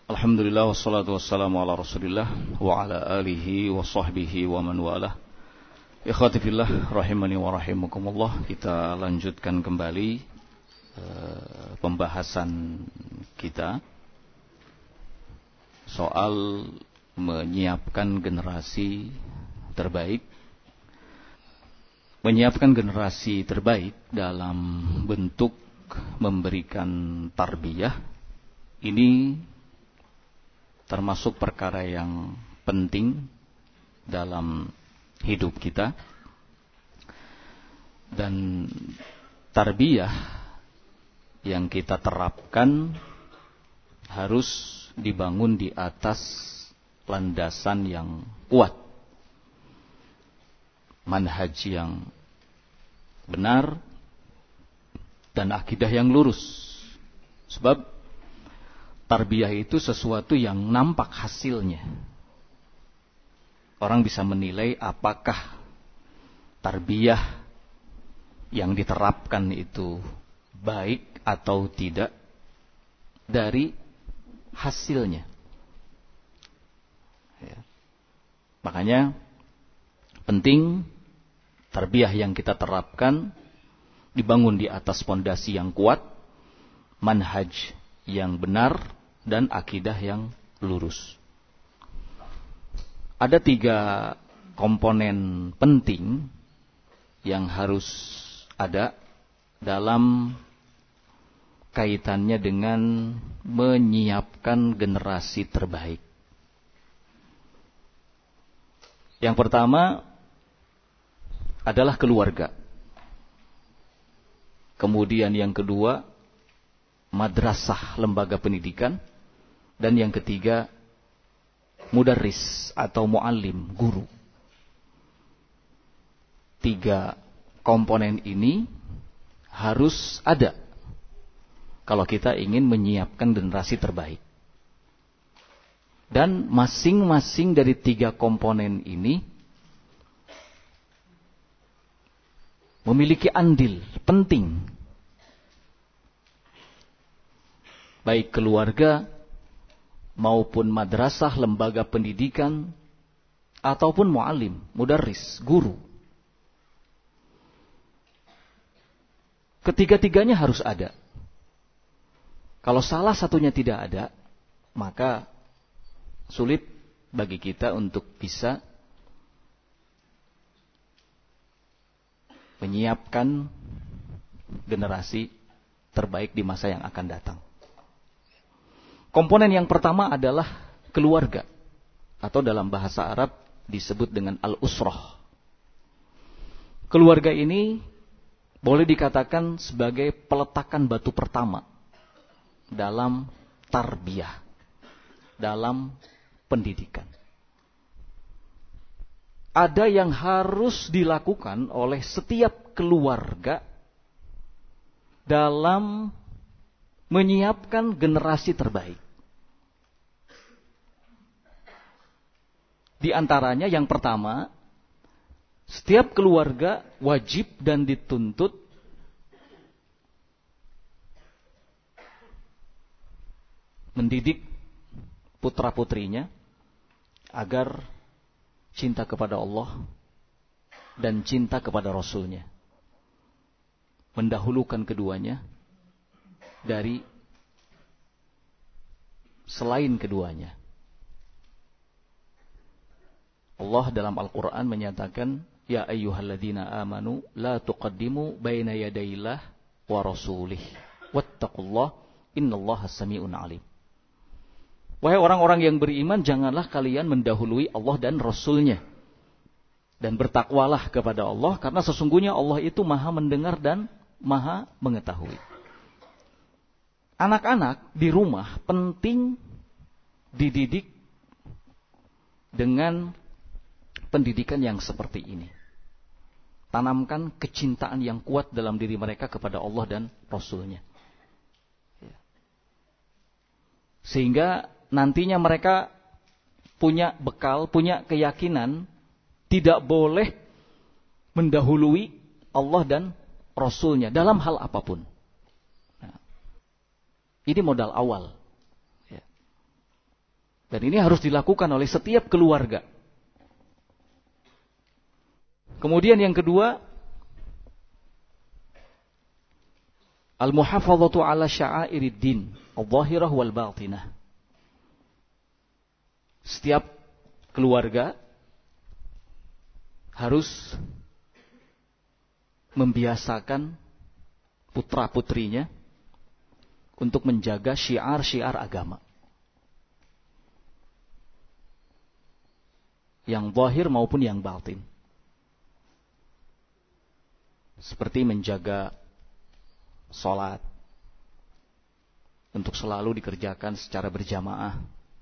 Alhamdulillah wassalatu wassalamu ala Rasulillah wa ala alihi wa sahbihi wa man walah. Ikhwati fillah rahimani wa rahimakumullah. Kita lanjutkan kembali pembahasan kita soal menyiapkan generasi terbaik. Menyiapkan generasi terbaik dalam bentuk memberikan tarbiyah ini termasuk perkara yang penting dalam hidup kita. Dan tarbiyah yang kita terapkan harus dibangun di atas landasan yang kuat, manhaj yang benar, dan akidah yang lurus. Sebab tarbiyah itu sesuatu yang nampak hasilnya. Orang bisa menilai apakah tarbiyah yang diterapkan itu baik atau tidak dari hasilnya. Ya. Makanya penting tarbiyah yang kita terapkan dibangun di atas pondasi yang kuat, manhaj yang benar, dan akidah yang lurus. Ada 3 komponen penting yang harus ada dalam kaitannya dengan menyiapkan generasi terbaik. Yang pertama adalah keluarga. Kemudian yang kedua, madrasah, lembaga pendidikan. Dan yang ketiga, mudarris atau muallim, guru. 3 komponen ini harus ada kalau kita ingin menyiapkan generasi terbaik. Dan masing-masing dari 3 komponen ini memiliki andil penting. Baik keluarga maupun madrasah, lembaga pendidikan, ataupun muallim, mudarris, guru. Ketiga-tiganya harus ada. Kalau salah satunya tidak ada, maka sulit bagi kita untuk bisa menyiapkan generasi terbaik di masa yang akan datang. Komponen yang pertama adalah keluarga, atau dalam bahasa Arab disebut dengan al-usrah. Keluarga ini boleh dikatakan sebagai peletakan batu pertama dalam tarbiyah, dalam pendidikan. Ada yang harus dilakukan oleh setiap keluarga dalam menyiapkan generasi terbaik. Di antaranya yang pertama, setiap keluarga wajib dan dituntut mendidik putra-putrinya agar cinta kepada Allah dan cinta kepada Rasul-Nya. Mendahulukan keduanya dari selain keduanya. Allah dalam Al-Quran menyatakan, Ya ayyuhalladzina amanu la tuqaddimu baina yadayillah wa rasulih wattaqullah innallaha sami'un alim. Wahai orang-orang yang beriman, janganlah kalian mendahului Allah dan Rasul-Nya. Dan bertakwalah kepada Allah, karena sesungguhnya Allah itu maha mendengar dan maha mengetahui. Anak-anak di rumah penting dididik dengan pendidikan yang seperti ini. Tanamkan kecintaan yang kuat dalam diri mereka kepada Allah dan Rasul-Nya. Sehingga nantinya mereka punya bekal, punya keyakinan tidak boleh mendahului Allah dan Rasul-Nya dalam hal apapun. Ini modal awal. Dan ini harus dilakukan oleh setiap keluarga. Kemudian yang kedua, al-muhafadzatu ala sya'airid din, adh-dhahirah wal batinah. Setiap keluarga harus membiasakan putra-putrinya untuk menjaga syiar-syiar agama. Yang zahir maupun yang batin. Seperti menjaga sholat. Untuk selalu dikerjakan secara berjamaah.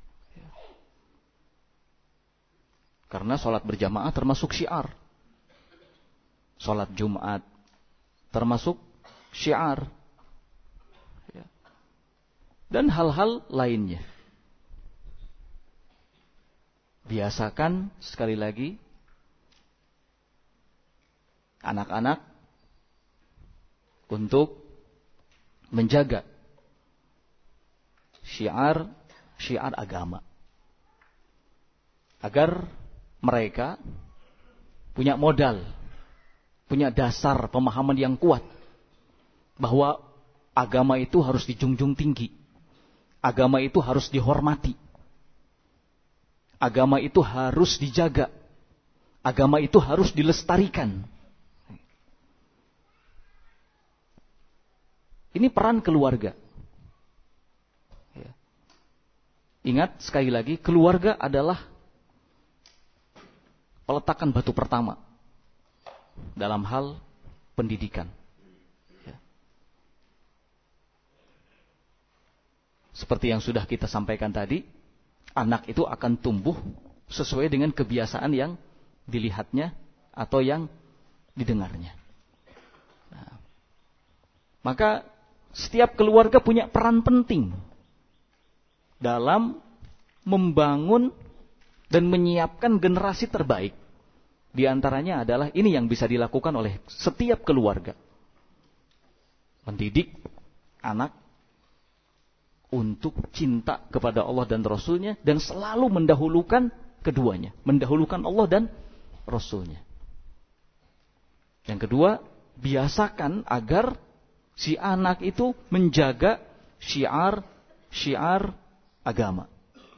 Karena sholat berjamaah termasuk syiar. Sholat Jumat termasuk syiar. Dan hal-hal lainnya. Biasakan sekali lagi anak-anak untuk menjaga syiar agama. Agar mereka punya modal, punya dasar pemahaman yang kuat bahwa agama itu harus dijunjung tinggi. Agama itu harus dihormati. Agama itu harus dijaga. Agama itu harus dilestarikan. Ini peran keluarga. Ingat sekali lagi, keluarga adalah peletakan batu pertama dalam hal pendidikan. Seperti yang sudah kita sampaikan tadi, anak itu akan tumbuh sesuai dengan kebiasaan yang dilihatnya atau yang didengarnya. Nah, maka setiap keluarga punya peran penting dalam membangun dan menyiapkan generasi terbaik. Di antaranya adalah ini yang bisa dilakukan oleh setiap keluarga. Mendidik anak untuk cinta kepada Allah dan Rasulnya dan selalu mendahulukan keduanya. Mendahulukan Allah dan Rasulnya. Yang kedua, biasakan agar si anak itu menjaga syiar agama.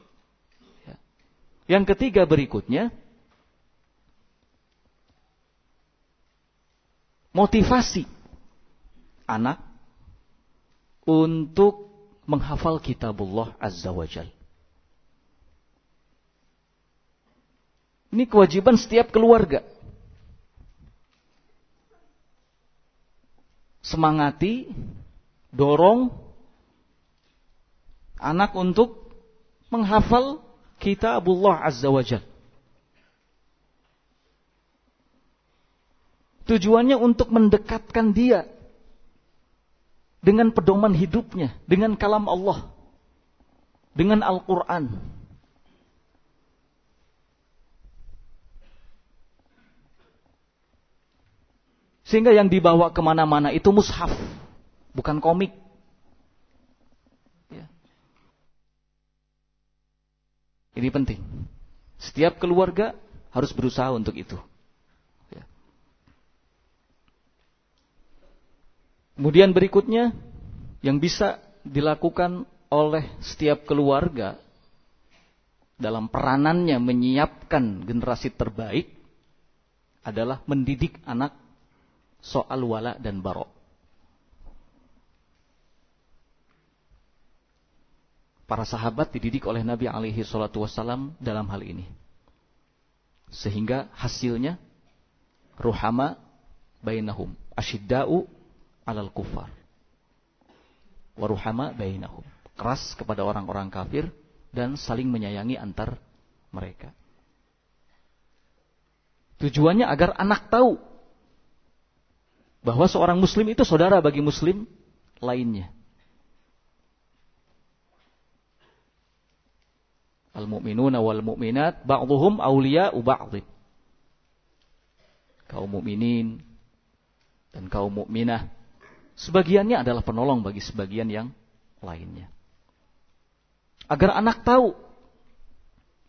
Yang ketiga berikutnya, motivasi anak untuk menghafal kitabullah Azza wa Jal. Ini kewajiban setiap keluarga. Semangati, dorong anak untuk menghafal kitabullah Azza wa Jal. Tujuannya untuk mendekatkan dia dengan pedoman hidupnya, dengan kalam Allah, dengan Al-Quran. Sehingga yang dibawa kemana-mana itu mushaf, bukan komik. Ya. Ini penting. Setiap keluarga harus berusaha untuk itu. Kemudian berikutnya yang bisa dilakukan oleh setiap keluarga dalam peranannya menyiapkan generasi terbaik adalah mendidik anak soal wala dan bara. Para sahabat dididik oleh Nabi alaihi salatu wassalam dalam hal ini. Sehingga hasilnya ruhama bainahum, asyidda'u alal kufar waruhama bainahum, keras kepada orang-orang kafir dan saling menyayangi antar mereka. Tujuannya agar anak tahu bahwa seorang muslim itu saudara bagi muslim lainnya. Al-mu'minuna wal mu'minat ba'dhuhum awliya'u ba'd. Kaum mukminin dan kaum mukminah sebagiannya adalah penolong bagi sebagian yang lainnya. Agar anak tahu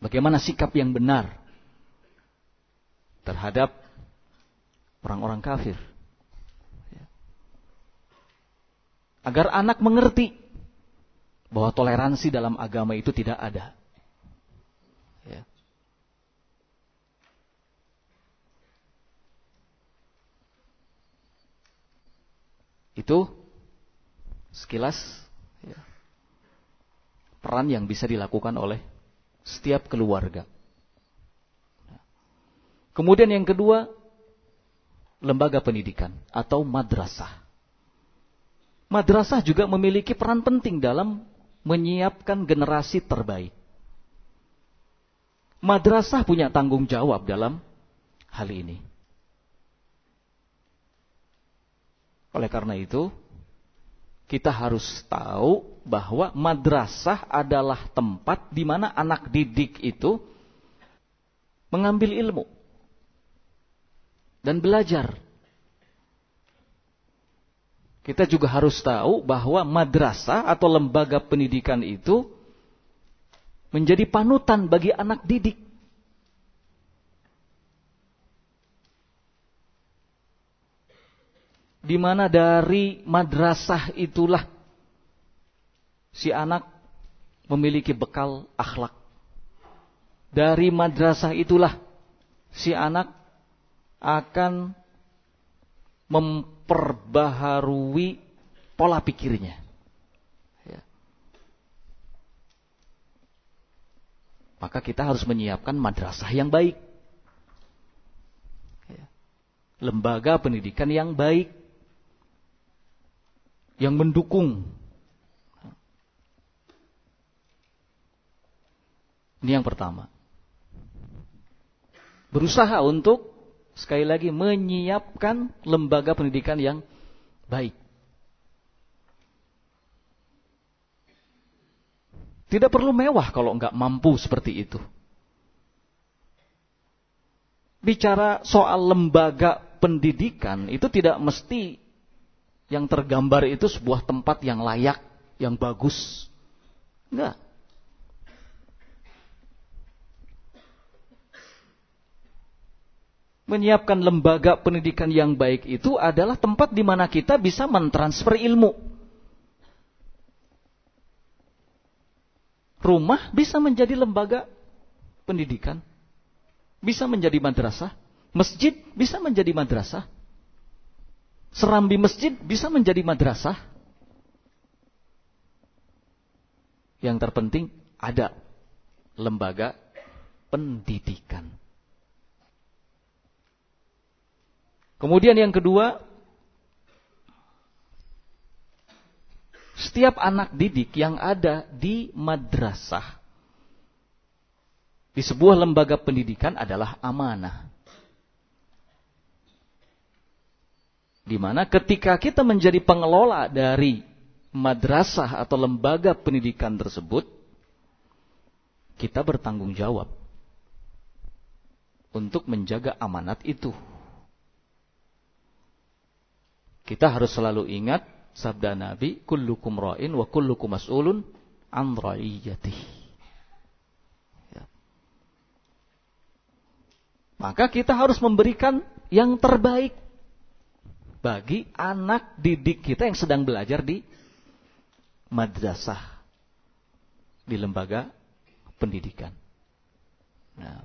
Bagaimana sikap yang benar terhadap orang-orang kafir. Agar anak mengerti bahwa toleransi dalam agama itu tidak ada. Ya. Itu sekilas ya, peran yang bisa dilakukan oleh setiap keluarga. Kemudian yang kedua, lembaga pendidikan atau madrasah. Madrasah juga memiliki peran penting dalam menyiapkan generasi terbaik. Madrasah punya tanggung jawab dalam hal ini. Oleh karena itu, kita harus tahu bahwa madrasah adalah tempat di mana anak didik itu mengambil ilmu dan belajar. Kita juga harus tahu bahwa madrasah atau lembaga pendidikan itu menjadi panutan bagi anak didik. Di mana dari madrasah itulah si anak memiliki bekal akhlak. Dari madrasah itulah si anak akan memperbaharui pola pikirnya. Ya. Maka kita harus menyiapkan madrasah yang baik. Ya. Lembaga pendidikan yang baik. Yang mendukung. Ini yang pertama. Berusaha untuk sekali lagi menyiapkan lembaga pendidikan yang baik. Tidak perlu mewah kalau enggak mampu seperti itu. Bicara soal lembaga pendidikan itu tidak mesti yang tergambar itu sebuah tempat yang layak, yang bagus. Enggak. Menyiapkan lembaga pendidikan yang baik itu adalah tempat di mana kita bisa mentransfer ilmu. Rumah bisa menjadi lembaga pendidikan. Bisa menjadi madrasah. Masjid bisa menjadi madrasah. Serambi masjid bisa menjadi madrasah. Yang terpenting ada lembaga pendidikan. Kemudian yang kedua, setiap anak didik yang ada di madrasah, di sebuah lembaga pendidikan adalah amanah. Di mana ketika kita menjadi pengelola dari madrasah atau lembaga pendidikan tersebut, kita bertanggung jawab untuk menjaga amanat itu. Kita harus selalu ingat sabda Nabi, kullukum ra'in wa kullukum mas'ulun an ra'iyatih. Ya. Maka kita harus memberikan yang terbaik bagi anak didik kita yang sedang belajar di madrasah, di lembaga pendidikan. Nah.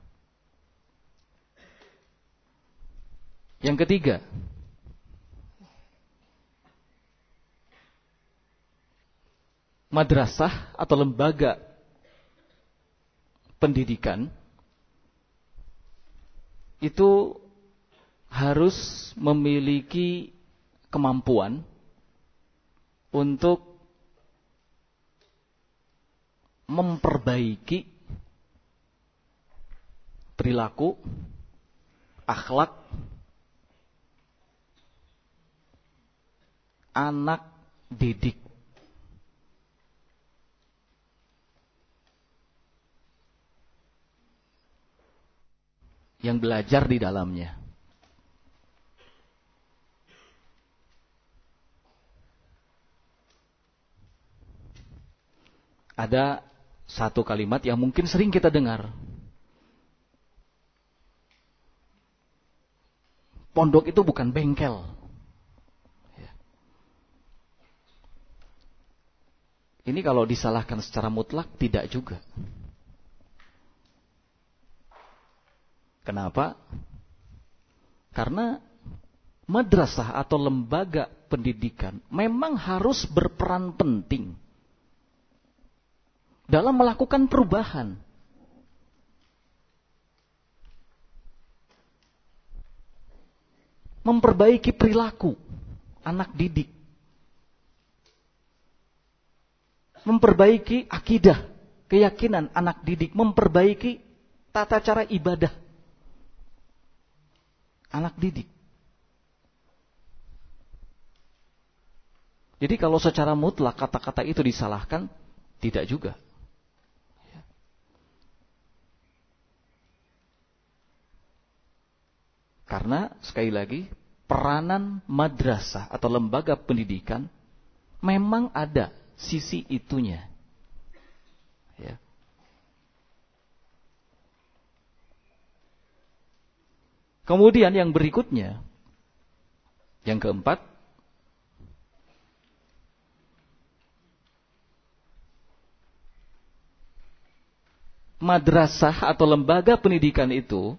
Yang ketiga, madrasah atau lembaga pendidikan itu harus memiliki kemampuan untuk memperbaiki perilaku, akhlak anak didik. Yang belajar di dalamnya. Ada Satu kalimat yang mungkin sering kita dengar. Pondok itu bukan bengkel. Ini kalau disalahkan secara mutlak tidak juga. Kenapa? Karena madrasah atau lembaga pendidikan memang harus berperan penting dalam melakukan perubahan. Memperbaiki perilaku anak didik. Memperbaiki akidah, keyakinan anak didik. Memperbaiki tata cara ibadah anak didik. Jadi kalau secara mutlak kata-kata itu disalahkan, tidak juga. Karena sekali lagi, peranan madrasah atau lembaga pendidikan memang ada sisi itunya. Ya. Kemudian yang berikutnya, yang keempat, madrasah atau lembaga pendidikan itu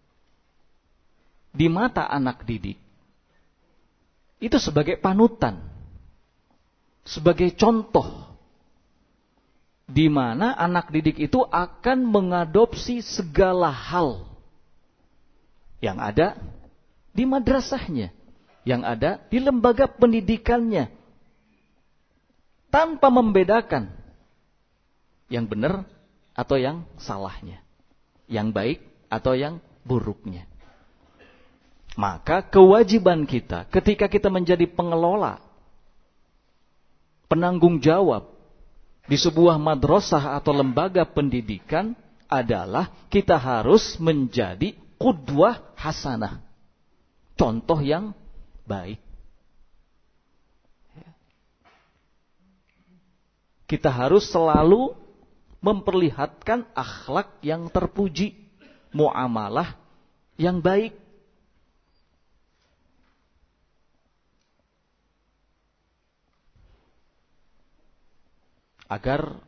di mata anak didik itu sebagai panutan, sebagai contoh di mana anak didik itu akan mengadopsi segala hal yang ada di madrasahnya, yang ada di lembaga pendidikannya, tanpa membedakan yang benar atau yang salahnya, yang baik atau yang buruknya. Maka kewajiban kita ketika kita menjadi pengelola, penanggung jawab di sebuah madrasah atau lembaga pendidikan adalah kita harus menjadi qudwah hasanah, contoh yang baik. Kita harus selalu memperlihatkan akhlak yang terpuji, muamalah yang baik. Agar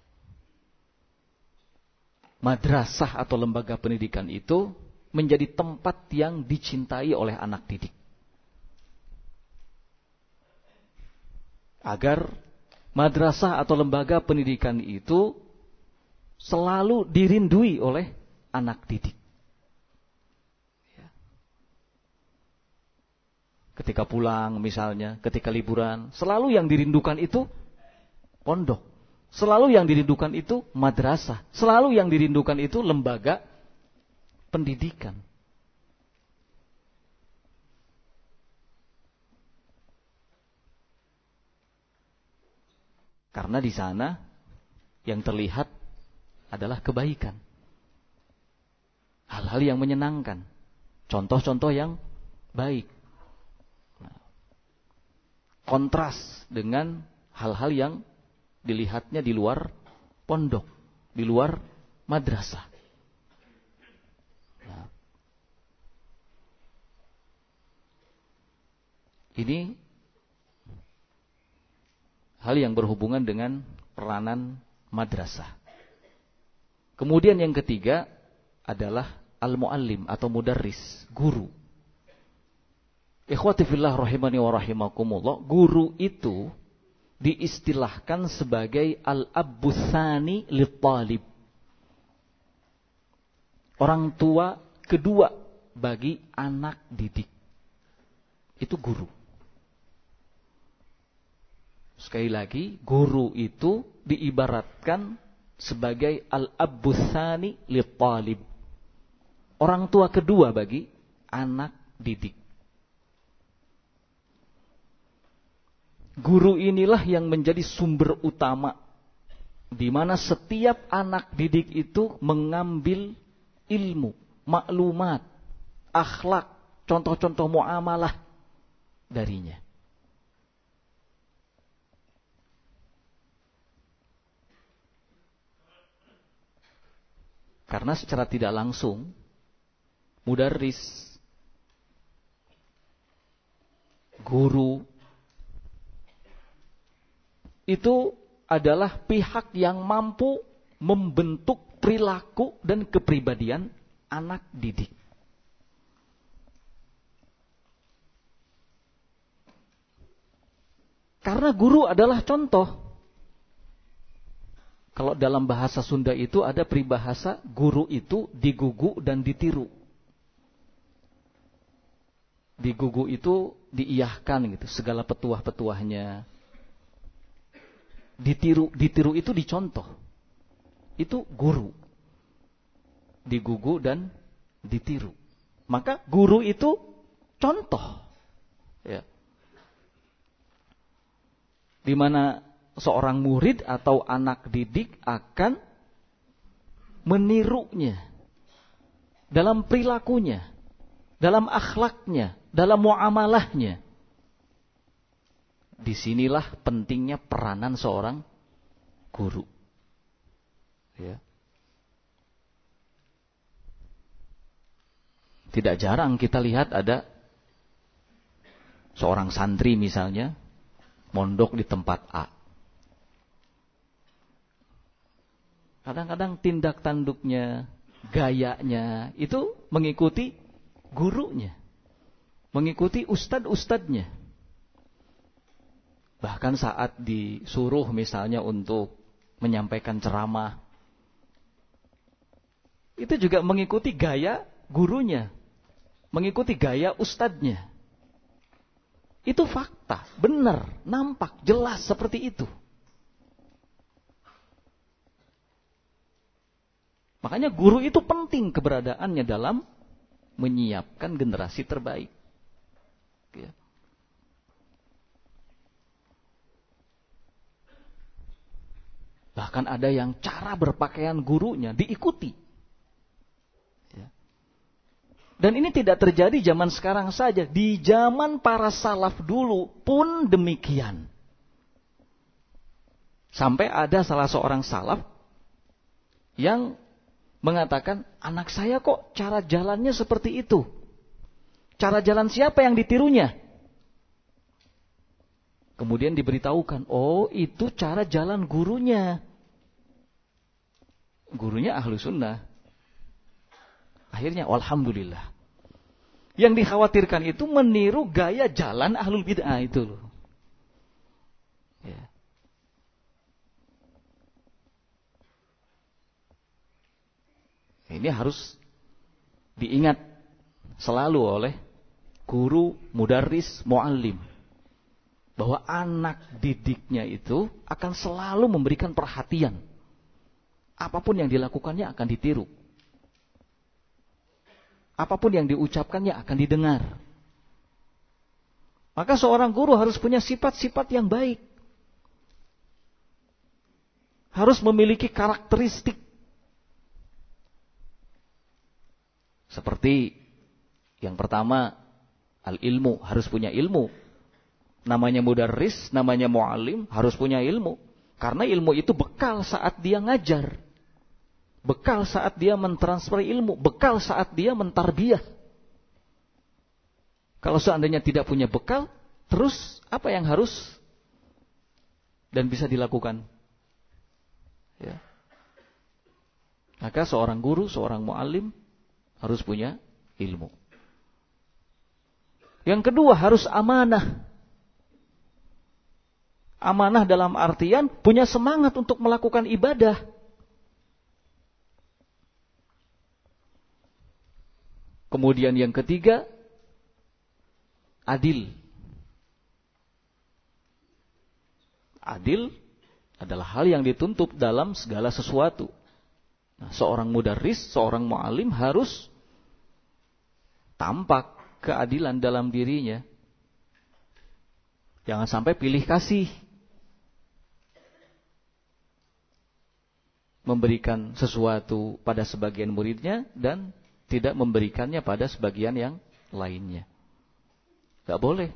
madrasah atau lembaga pendidikan itu menjadi tempat yang dicintai oleh anak didik. Agar madrasah atau lembaga pendidikan itu selalu dirindui oleh anak didik. Ketika pulang misalnya, ketika liburan, selalu yang dirindukan itu pondok. Selalu yang dirindukan itu madrasah. Selalu yang dirindukan itu lembaga pendidikan. Karena di sana yang terlihat adalah kebaikan. Hal-hal yang menyenangkan. Contoh-contoh yang baik. Kontras dengan hal-hal yang dilihatnya di luar pondok, di luar madrasah. Nah, ini hal yang berhubungan dengan peranan madrasah. Kemudian yang ketiga adalah al-muallim atau mudarris, guru. Ikhwati fillah rahimani wa rahimakumullah, guru itu diistilahkan sebagai al-abbu tsani lit-talib. Orang tua kedua bagi anak didik. Itu guru. Sekali lagi, guru itu diibaratkan sebagai al-abbu tsani lit-talib. Orang tua kedua bagi anak didik. Guru inilah yang menjadi sumber utama di mana setiap anak didik itu mengambil ilmu, maklumat, akhlak, contoh-contoh muamalah darinya. Karena secara tidak langsung, mudarris, guru, itu adalah pihak yang mampu membentuk perilaku dan kepribadian anak didik. Karena guru adalah contoh. Kalau dalam bahasa Sunda itu ada peribahasa, guru itu digugu dan ditiru. Digugu itu diiyahkan gitu, segala petuah-petuahnya. Ditiru itu dicontoh. Itu guru. Digugu dan ditiru. Maka guru itu contoh. Ya. Di mana seorang murid atau anak didik akan menirunya dalam perilakunya, dalam akhlaknya, dalam muamalahnya. Disinilah pentingnya peranan seorang guru. Ya. Tidak jarang kita lihat ada seorang santri misalnya mondok di tempat A. Kadang-kadang tindak tanduknya, gayanya itu mengikuti gurunya, mengikuti ustad-ustadnya. Bahkan saat disuruh misalnya untuk menyampaikan ceramah, itu juga mengikuti gaya gurunya, mengikuti gaya ustadnya. Itu fakta, benar, nampak, jelas seperti itu. Makanya guru itu penting keberadaannya dalam menyiapkan generasi terbaik. Ya. Bahkan ada yang cara berpakaian gurunya diikuti. Ya. Dan ini tidak terjadi zaman sekarang saja. Di zaman para salaf dulu pun demikian. Sampai ada salah seorang salaf yang mengatakan, anak saya kok cara jalannya seperti itu. Cara jalan siapa yang ditirunya? Kemudian diberitahukan, oh itu cara jalan gurunya. Gurunya ahlu sunnah. Akhirnya, alhamdulillah. Yang dikhawatirkan itu meniru gaya jalan ahlul bid'ah itu loh. Ya. Ini harus diingat selalu oleh guru, mudarris, muallim. Bahwa anak didiknya itu akan selalu memberikan perhatian. Apapun yang dilakukannya akan ditiru. Apapun yang diucapkannya akan didengar. Maka seorang guru harus punya sifat-sifat yang baik. Harus memiliki karakteristik. Seperti yang pertama, al-ilmu, harus punya ilmu. Namanya mudarris, namanya muallim, harus punya ilmu. Karena ilmu itu bekal saat dia ngajar. Bekal saat dia mentransfer ilmu. Bekal saat dia mentarbiyah. Kalau seandainya tidak punya bekal, terus apa yang harus dan bisa dilakukan? Ya. Maka seorang guru, seorang muallim harus punya ilmu. Yang kedua, harus amanah. Amanah dalam artian punya semangat untuk melakukan ibadah. Kemudian yang ketiga, adil. Adil adalah hal yang dituntut dalam segala sesuatu. Nah, seorang mudarris, seorang muallim harus tampak keadilan dalam dirinya. Jangan sampai pilih kasih. Memberikan sesuatu pada sebagian muridnya dan tidak memberikannya pada sebagian yang lainnya. Gak boleh.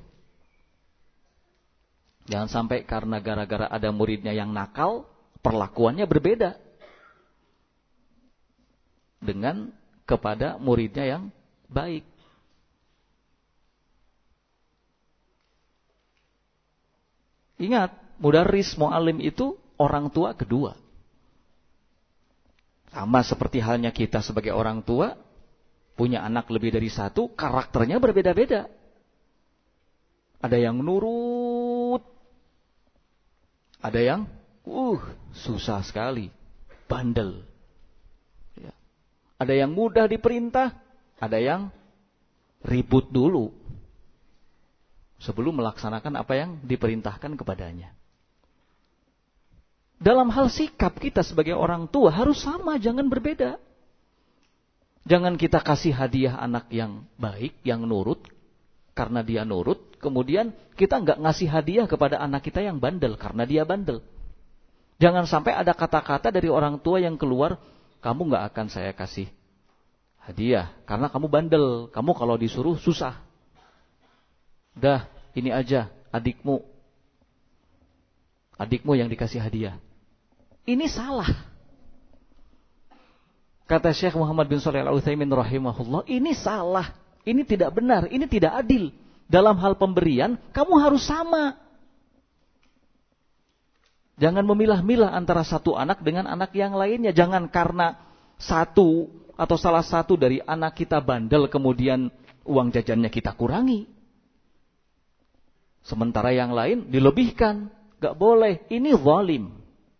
Jangan sampai karena gara-gara ada muridnya yang nakal, perlakuannya berbeda. dengan kepada muridnya yang baik. Ingat, mudarris muallim itu orang tua kedua. Sama seperti halnya kita sebagai orang tua, punya anak lebih dari satu, karakternya berbeda-beda. Ada yang nurut, ada yang susah sekali, bandel. Ya. Ada yang mudah diperintah, ada yang ribut dulu sebelum melaksanakan apa yang diperintahkan kepadanya. Dalam hal sikap kita sebagai orang tua harus sama, jangan berbeda. Jangan kita kasih hadiah anak yang baik, yang nurut, karena dia nurut, kemudian kita nggak ngasih hadiah kepada anak kita yang bandel, karena dia bandel. Jangan sampai ada kata-kata dari orang tua yang keluar, kamu nggak akan saya kasih hadiah, karena kamu bandel, kamu kalau disuruh susah. Dah, ini aja adikmu yang dikasih hadiah. Ini salah. Kata Syekh Muhammad bin Shalih Al-Utsaimin rahimahullah, ini salah. Ini tidak benar, ini tidak adil. Dalam hal pemberian, kamu harus sama. Jangan memilah-milah antara satu anak dengan anak yang lainnya. Jangan karena satu atau salah satu dari anak kita bandel, kemudian uang jajannya kita kurangi. Sementara yang lain dilebihkan. Gak boleh, ini zalim.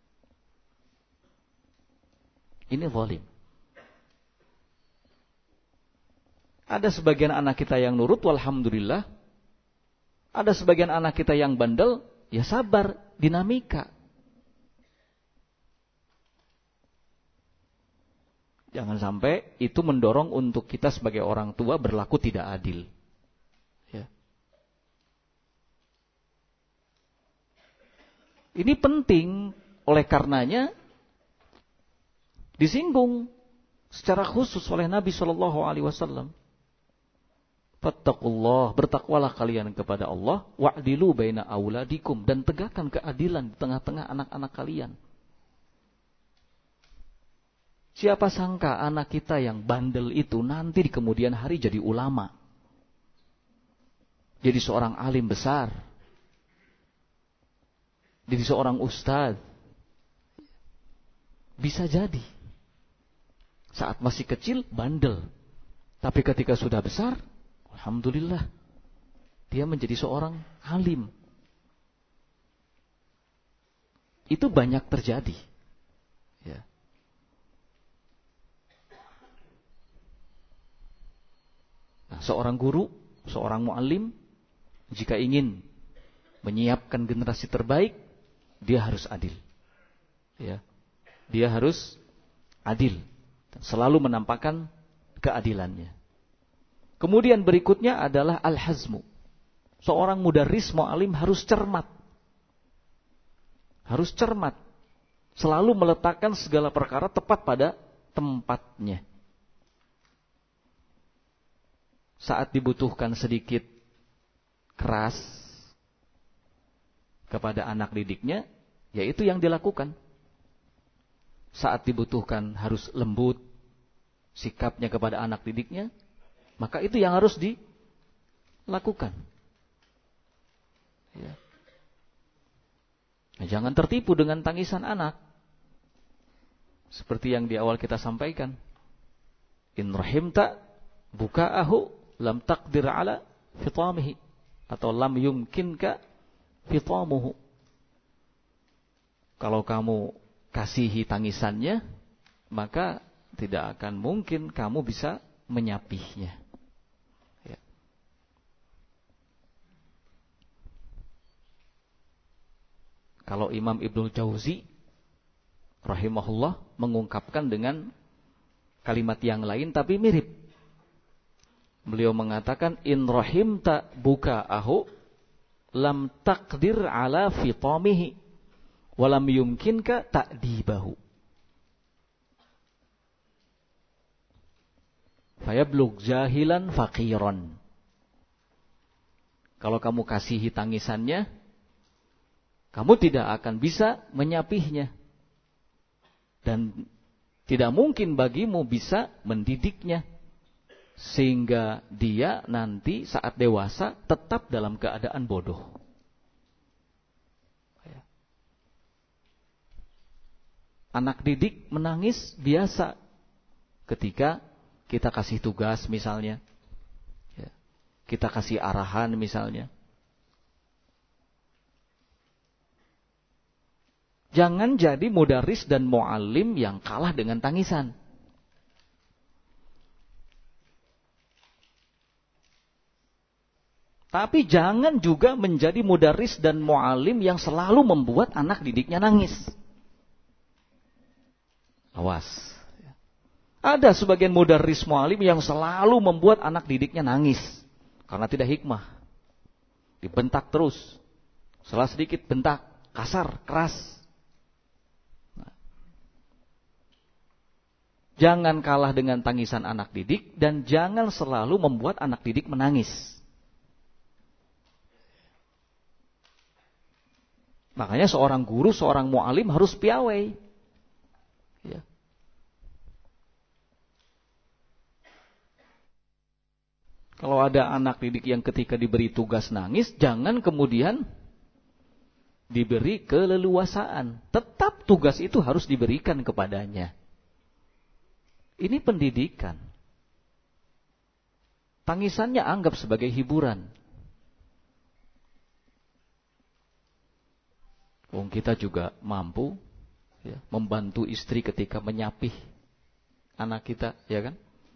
Ini zalim. Ada sebagian anak kita yang nurut, walhamdulillah. Ada sebagian anak kita yang bandel, ya sabar, dinamika. Jangan sampai itu mendorong untuk kita sebagai orang tua berlaku tidak adil. Ya. Ini penting, oleh karenanya disinggung secara khusus oleh Nabi SAW. Fattaqullah, bertakwalah kalian kepada Allah, wa'dilu baina auladikum, dan tegakkan keadilan di tengah-tengah anak-anak kalian. Siapa sangka anak kita yang bandel itu nanti di kemudian hari jadi ulama, jadi seorang alim besar, jadi seorang ustaz. Bisa jadi saat masih kecil bandel, tapi ketika sudah besar, alhamdulillah, dia menjadi seorang alim. Itu banyak terjadi. Ya. Nah, seorang guru, seorang muallim, jika ingin menyiapkan generasi terbaik, dia harus adil. Ya. Dia harus adil. Selalu menampakkan keadilannya. Kemudian berikutnya adalah al-hazmu. Seorang mudarris mu'alim harus cermat. Harus cermat. Selalu meletakkan segala perkara tepat pada tempatnya. Saat dibutuhkan sedikit keras kepada anak didiknya, yaitu yang dilakukan. Saat dibutuhkan harus lembut sikapnya kepada anak didiknya, maka itu yang harus dilakukan. Ya. Nah, jangan tertipu dengan tangisan anak. Seperti yang di awal kita sampaikan. In rahimta buka'ahu lam taqdir ala fitamihi. Atau lam yumkinka fitamuhu. Kalau kamu kasihi tangisannya, maka tidak akan mungkin kamu bisa menyapihnya. Ya. Kalau Imam Ibnul Jauzi rahimahullah mengungkapkan dengan kalimat yang lain tapi mirip. Beliau mengatakan, in rahimta buka'ahu lam taqdir ala fitamihi walam yumkinka ta'dibahu. Fayablugh jahilan faqiran. Kalau kamu kasihi tangisannya, kamu tidak akan bisa menyapihnya. Dan Tidak mungkin bagimu bisa mendidiknya sehingga dia nanti saat dewasa tetap dalam keadaan bodoh. Anak didik menangis biasa ketika kita kasih tugas misalnya, kita kasih arahan misalnya. Jangan jadi mudaris dan muallim yang kalah dengan tangisan. Tapi jangan juga menjadi mudaris dan muallim yang selalu membuat anak didiknya nangis. Awas. Ada sebagian mudaris muallim yang selalu membuat anak didiknya nangis. Karena tidak hikmah. Dibentak terus. Salah sedikit bentak. Kasar, keras. Jangan kalah dengan tangisan anak didik. Dan jangan selalu membuat anak didik menangis. Makanya seorang guru, seorang mu'alim harus piawai. Ya. Kalau ada anak didik yang ketika diberi tugas nangis, jangan kemudian diberi keleluasaan. Tetap tugas itu harus diberikan kepadanya. Ini pendidikan. Tangisannya anggap sebagai hiburan. Kita juga mampu membantu istri ketika menyapih anak kita, ya kan?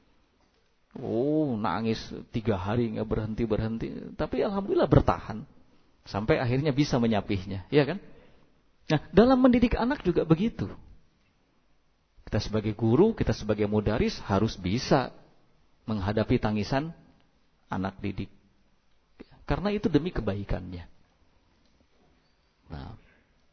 Nangis 3 hari nggak berhenti, tapi alhamdulillah bertahan sampai akhirnya bisa menyapihnya, ya kan? Nah, dalam mendidik anak juga begitu. Kita sebagai guru, kita sebagai mudaris harus bisa menghadapi tangisan anak didik, karena itu demi kebaikannya. Nah,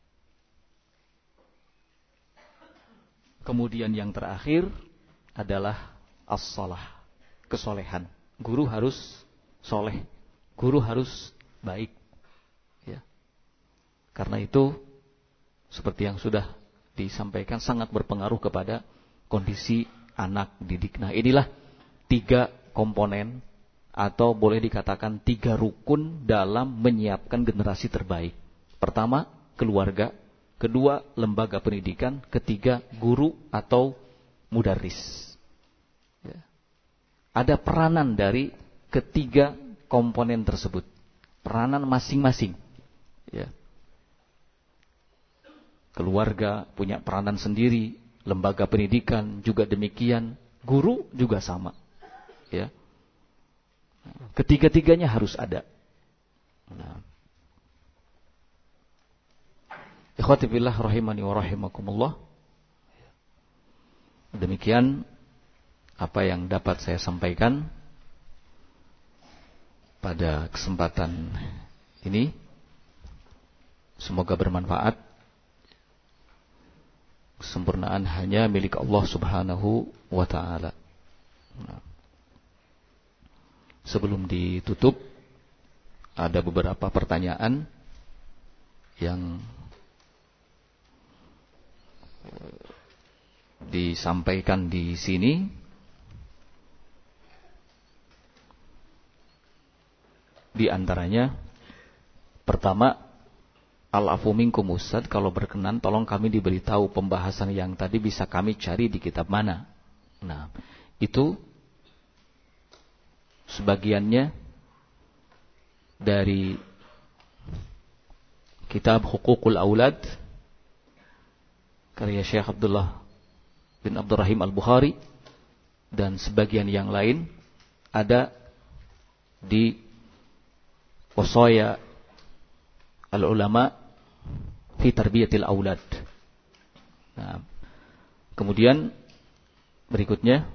kemudian yang terakhir adalah as-shalah, kesolehan. Guru harus soleh, guru harus baik. Ya. Karena itu, seperti yang sudah disampaikan, sangat berpengaruh kepada kondisi anak didik. Nah, inilah 3 komponen atau boleh dikatakan 3 rukun dalam menyiapkan generasi terbaik. Pertama, keluarga. Kedua, lembaga pendidikan. Ketiga, guru atau mudaris. Ya. Ada peranan dari ketiga komponen tersebut. Peranan masing-masing. Ya. Keluarga punya peranan sendiri. Lembaga pendidikan juga demikian. Guru juga sama. Ya. Ketiga-tiganya harus ada. Nah. Ikhwati billah rahimani wa rahimakumullah. Demikian apa yang dapat saya sampaikan pada kesempatan ini. Semoga bermanfaat. Kesempurnaan hanya milik Allah Subhanahu wa ta'ala. Sebelum ditutup, ada beberapa pertanyaan yang disampaikan di sini. Di antaranya, pertama, al-afu minkum Ustaz, kalau berkenan tolong kami diberitahu pembahasan yang tadi bisa kami cari di kitab mana. Nah, itu sebagiannya dari kitab Huququl Aulad karya Syekh Abdullah bin Abdurrahim Al-Bukhari, dan sebagian yang lain ada di Wasaya Al-Ulama fi Tarbiyatil Aulad. Nah, kemudian berikutnya,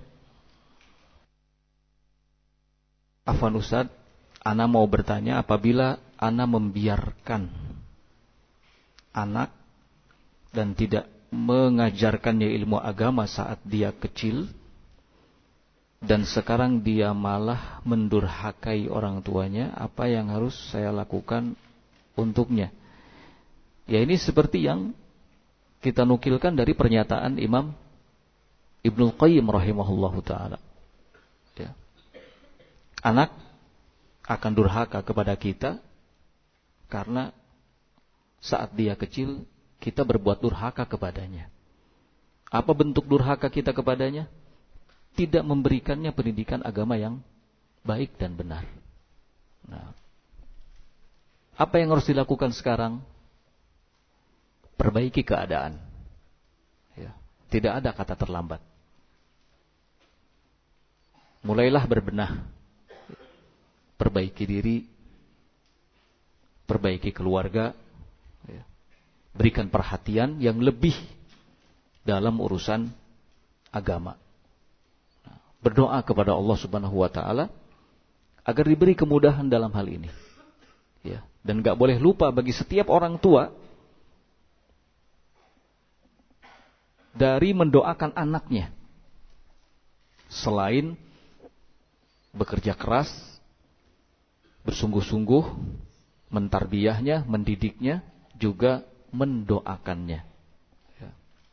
Afwan Ustaz, ana mau bertanya, apabila ana membiarkan anak dan tidak mengajarkannya ilmu agama saat dia kecil, dan sekarang dia malah mendurhakai orang tuanya, apa yang harus saya lakukan untuknya? Ya, ini seperti yang kita nukilkan dari pernyataan Imam Ibnul Qayyim rahimahullahu ta'ala. Ya. Anak akan durhaka kepada kita karena saat dia kecil kita berbuat durhaka kepadanya. Apa bentuk durhaka kita kepadanya? Tidak memberikannya pendidikan agama yang baik dan benar. Nah, apa yang harus dilakukan sekarang? Perbaiki keadaan. Ya, tidak ada kata terlambat. Mulailah berbenah. Perbaiki diri, perbaiki keluarga, ya. Berikan perhatian yang lebih dalam urusan agama. Nah, berdoa kepada Allah Subhanahu wa taala agar diberi kemudahan dalam hal ini. Ya, dan enggak boleh lupa bagi setiap orang tua dari mendoakan anaknya. Selain bekerja keras, bersungguh-sungguh mentarbiyahnya, mendidiknya, juga mendoakannya. Ya.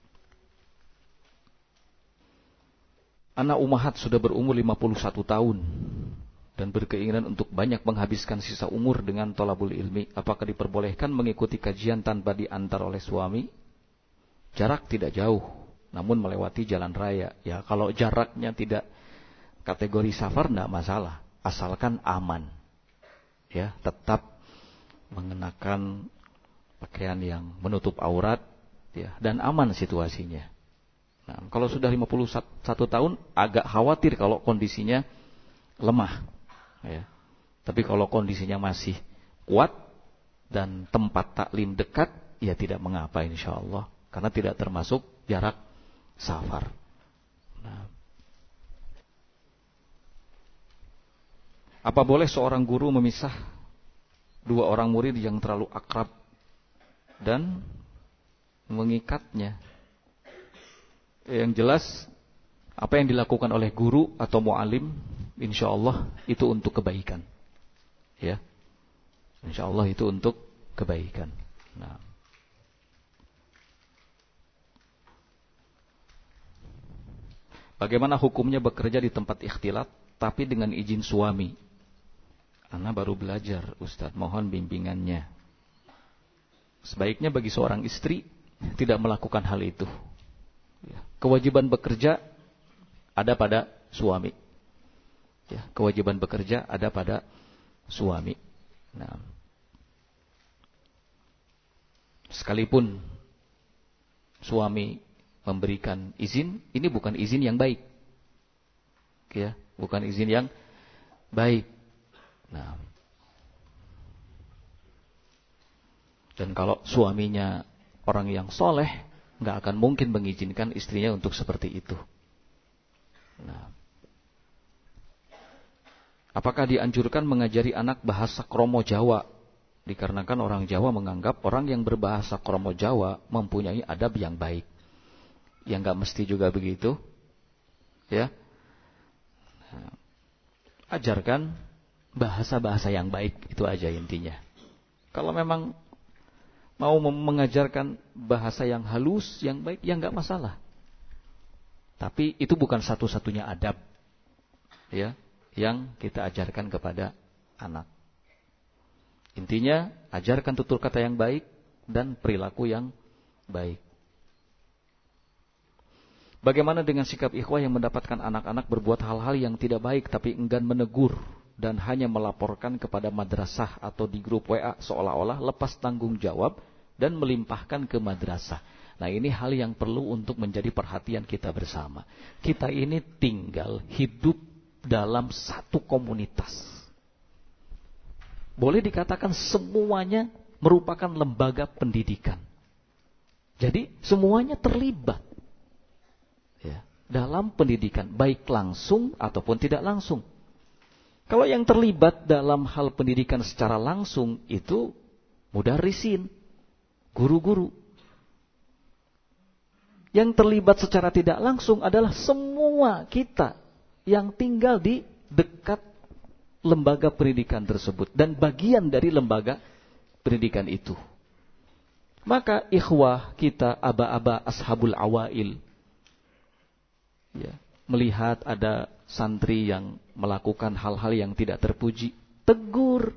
Anak Ummahat sudah berumur 51 tahun dan berkeinginan untuk banyak menghabiskan sisa umur dengan thalabul ilmi. Apakah diperbolehkan mengikuti kajian tanpa diantar oleh suami? Jarak tidak jauh, namun melewati jalan raya. Ya, kalau jaraknya tidak kategori safar tidak masalah, asalkan aman. Ya, tetap mengenakan pakaian yang menutup aurat, ya, dan aman situasinya. Nah, kalau sudah 51 tahun agak khawatir kalau kondisinya lemah, ya. Tapi kalau kondisinya masih kuat dan tempat taklim dekat, ya tidak mengapa insyaallah, karena tidak termasuk jarak safar. Nah, apa boleh seorang guru memisah dua orang murid yang terlalu akrab dan mengikatnya? Yang jelas, apa yang dilakukan oleh guru atau mu'alim, insyaallah itu untuk kebaikan. Ya, insyaallah itu untuk kebaikan. Nah, bagaimana hukumnya bekerja di tempat ikhtilat tapi dengan izin suami? Ana baru belajar, Ustaz, mohon bimbingannya. Sebaiknya bagi seorang istri tidak melakukan hal itu. Kewajiban bekerja ada pada suami. Ya, kewajiban bekerja ada pada suami. Nah, sekalipun suami memberikan izin, ini bukan izin yang baik. Ya, bukan izin yang baik. Nah, dan kalau suaminya orang yang soleh, nggak akan mungkin mengizinkan istrinya untuk seperti itu. Nah, apakah dianjurkan mengajari anak bahasa kromo Jawa? Dikarenakan orang Jawa menganggap orang yang berbahasa kromo Jawa mempunyai adab yang baik. Yang nggak mesti juga begitu, ya. Nah, ajarkan bahasa-bahasa yang baik, itu aja intinya. Kalau memang mau mengajarkan bahasa yang halus, yang baik, ya nggak masalah. Tapi itu bukan satu-satunya adab, ya, yang kita ajarkan kepada anak. Intinya, ajarkan tutur kata yang baik dan perilaku yang baik. Bagaimana dengan sikap ikhwah yang mendapatkan anak-anak berbuat hal-hal yang tidak baik tapi enggan menegur dan hanya melaporkan kepada madrasah atau di grup WA seolah-olah lepas tanggung jawab dan melimpahkan ke madrasah? Nah, ini hal yang perlu untuk menjadi perhatian kita bersama. Kita ini tinggal hidup dalam satu komunitas. Boleh dikatakan semuanya merupakan lembaga pendidikan. Jadi semuanya terlibat, ya, dalam pendidikan, baik langsung ataupun tidak langsung. Kalau yang terlibat dalam hal pendidikan secara langsung itu mudarrisin, guru-guru. Yang terlibat secara tidak langsung adalah semua kita yang tinggal di dekat lembaga pendidikan tersebut dan bagian dari lembaga pendidikan itu. Maka ikhwah kita, aba-aba ashabul awail, melihat ada santri yang melakukan hal-hal yang tidak terpuji, tegur.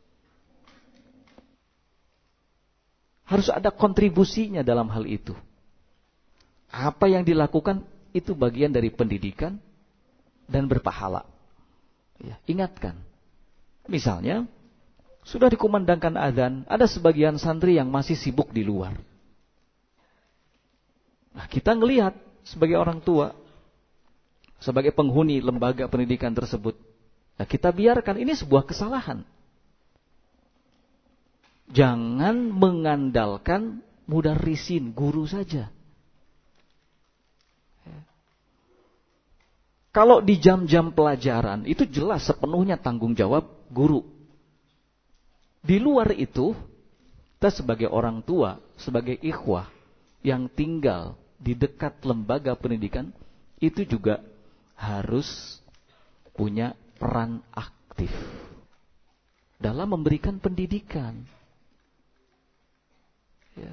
Harus ada kontribusinya dalam hal itu. Apa yang dilakukan itu bagian dari pendidikan dan berpahala. Ya, ingatkan. Misalnya, sudah dikumandangkan azan, ada sebagian santri yang masih sibuk di luar. Nah, kita ngelihat sebagai orang tua, sebagai penghuni lembaga pendidikan tersebut, nah kita biarkan, ini sebuah kesalahan. Jangan mengandalkan mudarrisin, guru saja. Kalau di jam-jam pelajaran, itu jelas sepenuhnya tanggung jawab guru. Di luar itu, kita sebagai orang tua, sebagai ikhwah yang tinggal di dekat lembaga pendidikan, itu juga harus punya peran aktif dalam memberikan pendidikan. Ya.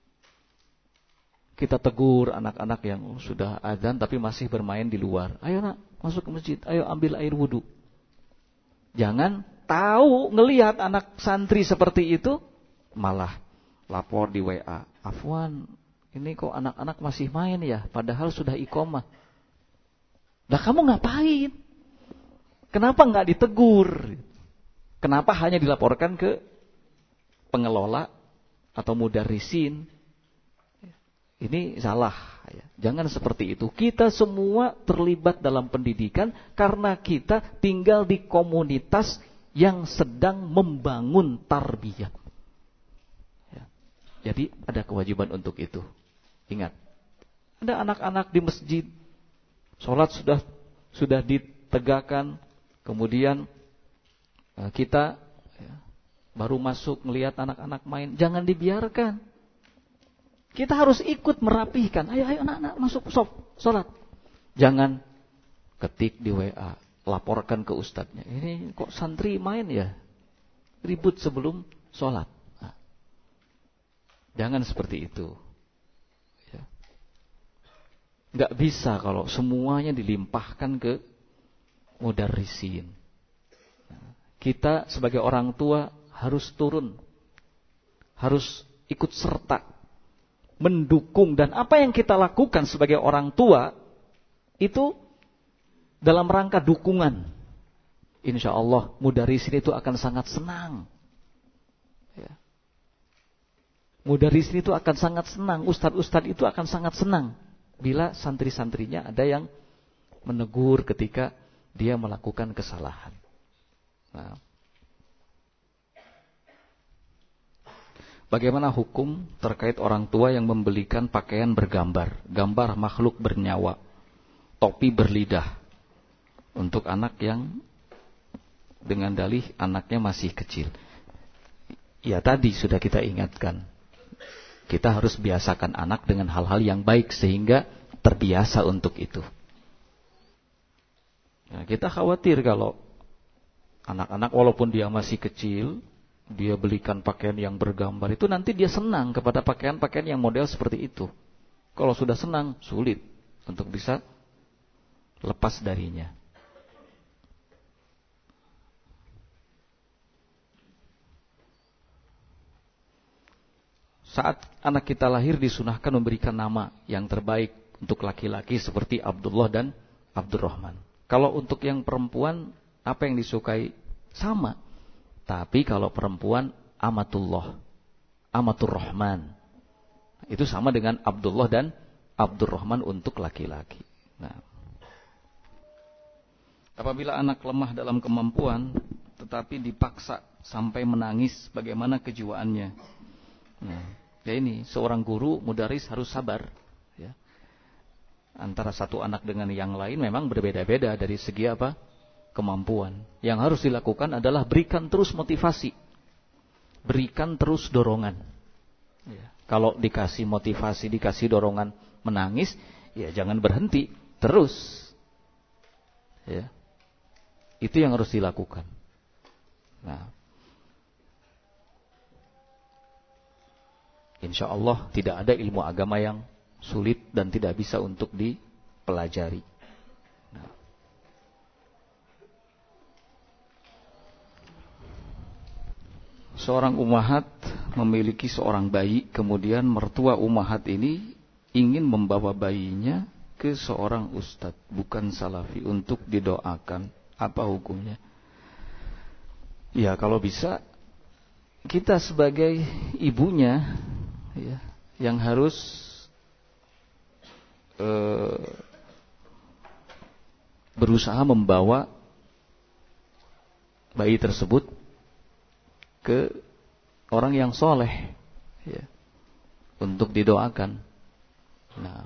Kita tegur anak-anak yang sudah adzan tapi masih bermain di luar. Ayo nak, masuk ke masjid, ayo ambil air wudu. Jangan tahu ngelihat anak santri seperti itu, malah lapor di WA. Afwan, ini kok anak-anak masih main ya, padahal sudah iqomah. Lah kamu ngapain? Kenapa nggak ditegur? Kenapa hanya dilaporkan ke pengelola atau mudarrisin? Ini salah. Jangan seperti itu. Kita semua terlibat dalam pendidikan karena kita tinggal di komunitas yang sedang membangun tarbiyah. Jadi ada kewajiban untuk itu. Ingat, ada anak-anak di masjid, sholat sudah ditegakkan, kemudian kita baru masuk melihat anak-anak main, jangan dibiarkan. Kita harus ikut merapihkan. Ayo anak-anak masuk sholat. Jangan ketik di WA, laporkan ke ustadznya. Ini kok santri main ya? Ribut sebelum sholat. Nah, jangan seperti itu. Ya. Nggak bisa kalau semuanya dilimpahkan ke mudarrisin. Nah, kita sebagai orang tua harus turun. Harus ikut serta. Mendukung, dan apa yang kita lakukan sebagai orang tua itu dalam rangka dukungan. Insya Allah mudarrisin itu akan sangat senang. Ya. Mudarrisin itu akan sangat senang, ustadz-ustadz itu akan sangat senang bila santri-santrinya ada yang menegur ketika dia melakukan kesalahan. Nah, bagaimana hukum terkait orang tua yang membelikan pakaian bergambar, gambar makhluk bernyawa, topi berlidah untuk anak yang dengan dalih anaknya masih kecil? Ya tadi sudah kita ingatkan, kita harus biasakan anak dengan hal-hal yang baik sehingga terbiasa untuk itu. Nah, kita khawatir kalau anak-anak walaupun dia masih kecil, dia belikan pakaian yang bergambar, itu nanti dia senang kepada pakaian-pakaian yang model seperti itu. Kalau sudah senang, sulit untuk bisa lepas darinya. Saat anak kita lahir disunahkan memberikan nama yang terbaik untuk laki-laki seperti Abdullah dan Abdurrahman. Kalau untuk yang perempuan, apa yang disukai? Sama. Tapi kalau perempuan Amatullah, Amatur Rahman, itu sama dengan Abdullah dan Abdurrahman untuk laki-laki. Nah, apabila anak lemah dalam kemampuan tetapi dipaksa sampai menangis, bagaimana kejiwaannya? Nah, ya ini seorang guru mudaris harus sabar. Ya. Antara satu anak dengan yang lain memang berbeda-beda dari segi apa? Kemampuan. Yang harus dilakukan adalah berikan terus motivasi, berikan terus dorongan. Ya. Kalau dikasih motivasi, dikasih dorongan menangis, ya jangan berhenti, terus. Ya. Itu yang harus dilakukan. Nah, insya Allah tidak ada ilmu agama yang sulit dan tidak bisa untuk dipelajari. seorang ummahat memiliki seorang bayi, kemudian mertua ummahat ini ingin membawa bayinya ke seorang ustadz, bukan salafi, untuk didoakan. Apa hukumnya? Ya, kalau bisa kita sebagai ibunya, ya, yang harus berusaha membawa bayi tersebut ke orang yang soleh, ya, untuk didoakan. Nah,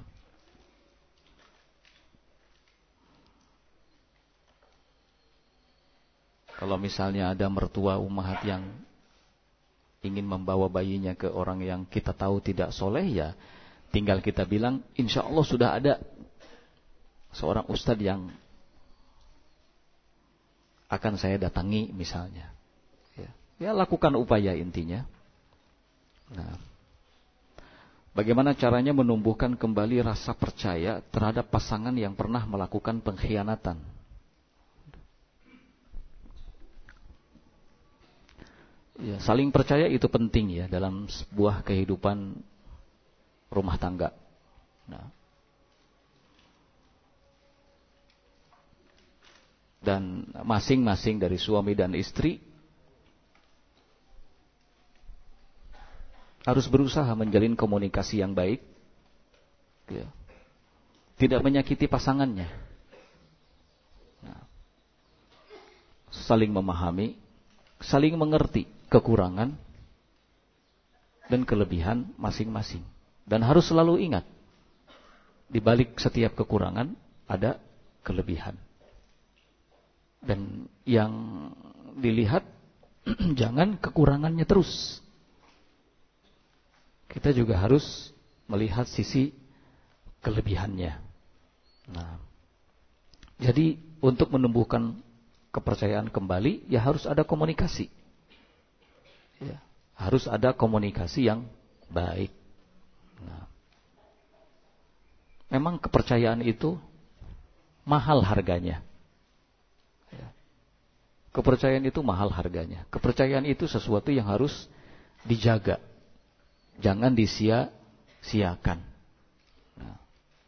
kalau misalnya ada mertua ummahat yang ingin membawa bayinya ke orang yang kita tahu tidak soleh, ya tinggal kita bilang, insya Allah sudah ada seorang ustadz yang akan saya datangi misalnya. Ya, lakukan upaya intinya. Nah, bagaimana caranya menumbuhkan kembali rasa percaya terhadap pasangan yang pernah melakukan pengkhianatan? Ya, saling percaya itu penting ya dalam sebuah kehidupan rumah tangga. Nah, dan masing-masing dari suami dan istri harus berusaha menjalin komunikasi yang baik, ya, tidak menyakiti pasangannya. Nah, saling memahami, saling mengerti kekurangan dan kelebihan masing-masing. Dan harus selalu ingat, di balik setiap kekurangan ada kelebihan. Dan yang dilihat jangan kekurangannya terus. Kita juga harus melihat sisi kelebihannya. Nah, jadi untuk menumbuhkan kepercayaan kembali, ya harus ada komunikasi. Ya, harus ada komunikasi yang baik. Nah, memang kepercayaan itu mahal harganya. Ya. Kepercayaan itu mahal harganya. Kepercayaan itu sesuatu yang harus dijaga. Jangan disia-siakan. Nah.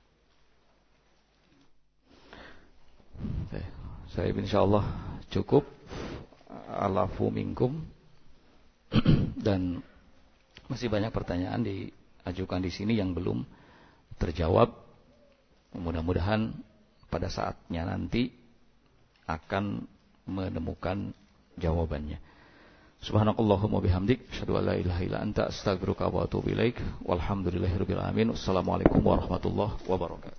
Saya insyaallah cukup. Alafu minkum. Dan masih banyak pertanyaan diajukan di sini yang belum terjawab. Mudah-mudahan pada saatnya nanti akan menemukan jawabannya. Subhanakallahumma bihamdik, asyhadu an la ilaha illa anta, astaghfiruka wa atubu ilaik. Walhamdulillahirabbil alamin. Wassalamualaikum warahmatullahi wabarakatuh.